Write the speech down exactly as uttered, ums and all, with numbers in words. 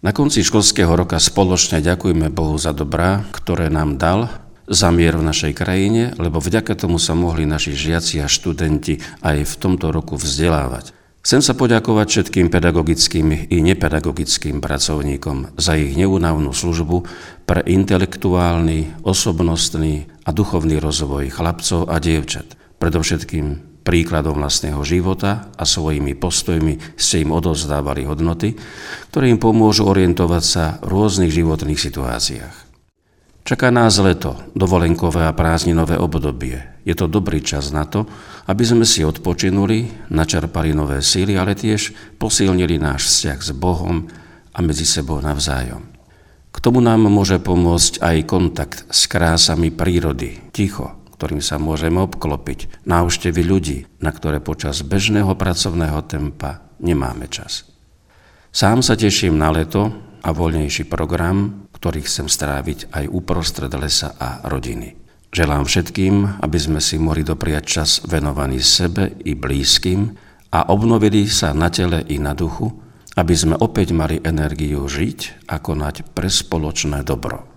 Na konci školského roka spoločne ďakujme Bohu za dobrá, ktoré nám dal, za mier v našej krajine, lebo vďaka tomu sa mohli naši žiaci a študenti aj v tomto roku vzdelávať. Chcem sa poďakovať všetkým pedagogickým i nepedagogickým pracovníkom za ich neúnavnú službu pre intelektuálny, osobnostný a duchovný rozvoj chlapcov a dievčat. Predovšetkým príkladom vlastného života a svojimi postojmi ste im odovzdávali hodnoty, ktoré im pomôžu orientovať sa v rôznych životných situáciách. Čaká nás leto, dovolenkové a prázdninové obdobie. Je to dobrý čas na to, aby sme si odpočinuli, načerpali nové síly, ale tiež posilnili náš vzťah s Bohom a medzi sebou navzájom. K tomu nám môže pomôcť aj kontakt s krásami prírody, ticho, ktorým sa môžeme obklopiť, návštevy ľudí, na ktoré počas bežného pracovného tempa nemáme čas. Sám sa teším na leto a voľnejší program, ktorý chcem stráviť aj uprostred lesa a rodiny. Želám všetkým, aby sme si mohli dopriať čas venovaný sebe i blízkym a obnovili sa na tele i na duchu, aby sme opäť mali energiu žiť a konať pre spoločné dobro.